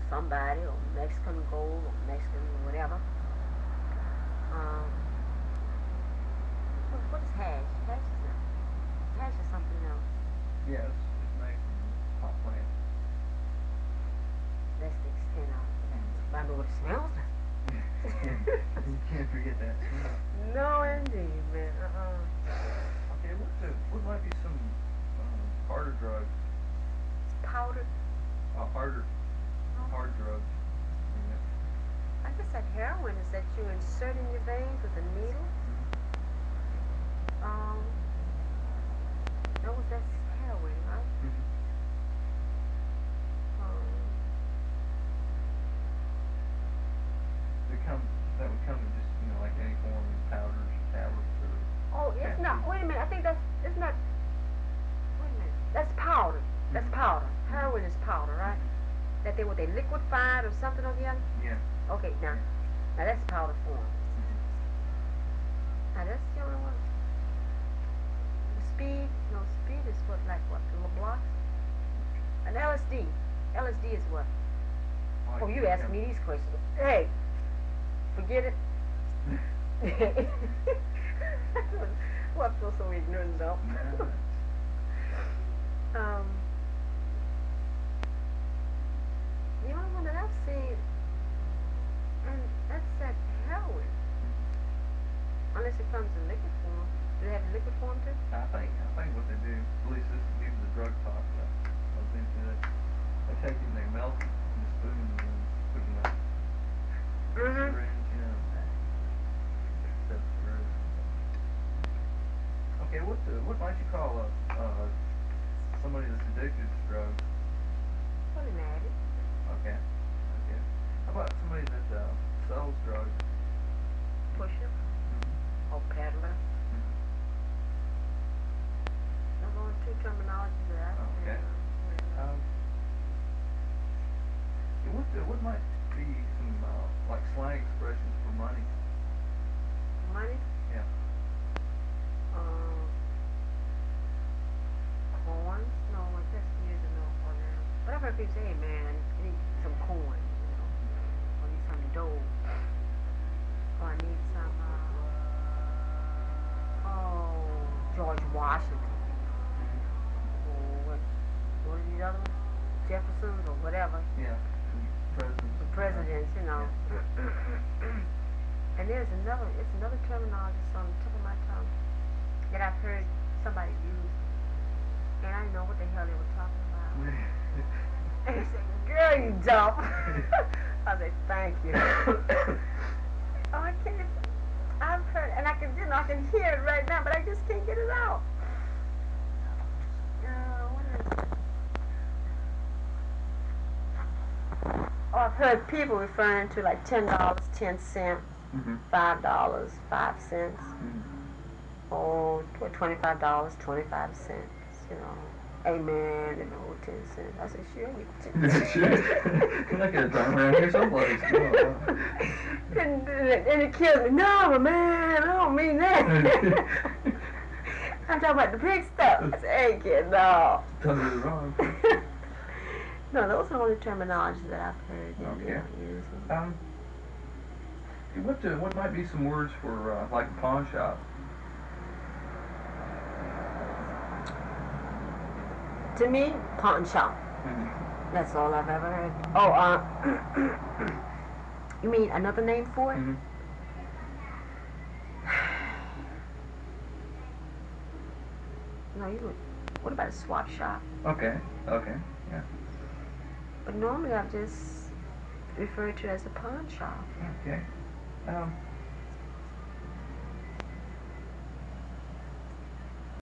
somebody, or Mexican gold, or Mexican whatever. Um, what is hash? Hash is something else. Yeah, it's made from pot plant. That's the extent of it. But I know what it smells like. You can't forget that smell. No, indeed, man. Okay, what might be some harder drugs? Powdered. Hard drugs. I guess that heroin is that you insert in your veins with a needle. That's heroin, right? That would come in just, like any form of powders, tablets, or... Oh, it's not. Wait a minute. I think it's not. Wait a minute. That's powder. That's powder. Heroin is powder, right? That they liquefied or something or the other? Yeah. Okay, now that's powder form. Now that's the only one. Speed is what, like what, the little blocks? An LSD. LSD is what? Oh, you ask me these questions. Hey, forget it. Well, I feel so ignorant though. The only one that I've seen, and that's that heroin. Unless it comes in liquid form. Do they have liquid form too? I think what they do, at least this is the drug talk that I was into it. They take it and they melt it in a spoon and then put it in a syringe, That's gross. Okay, what might you call somebody that's addicted to drugs? What an addict. Okay. How about somebody that sells drugs? Pusher. Or peddler. Those are only two terminologies that I've Okay. What might be some like slang expressions for money? Money? Yeah. Corn? No, I guess using no corn now. But I've heard people say, hey man, I need some corn, or I need some dough. Or I need some, George Washington. Or what are these other ones? Jeffersons or whatever. Yeah. Presidents. The presidents, And it's another terminology on the tip of my tongue that I've heard somebody use, and I didn't know what the hell they were talking about. And he said, girl, you dumb. I said, thank you. Oh, I can't, I've heard, and I can hear it right now, but I just can't get it out. What is it? Oh, I've heard people referring to like $10, 10 cents, $5, 5 cents, or $25, 25 cents, Amen, 10 cents. I said, sure, you 10 cents. You're not going to turn around here someplace. And it kills me. No, man, I don't mean that. I'm talking about the big stuff. I said, hey, kid, no. Totally wrong. No, those are only terminologies that I've heard them using. What might be some words for like a pawn shop? To me, pawn shop. That's all I've ever heard. Oh, you mean another name for it? No, you would. What about a swap shop? Okay, yeah. But normally I've just referred to it as a pawn shop. Okay.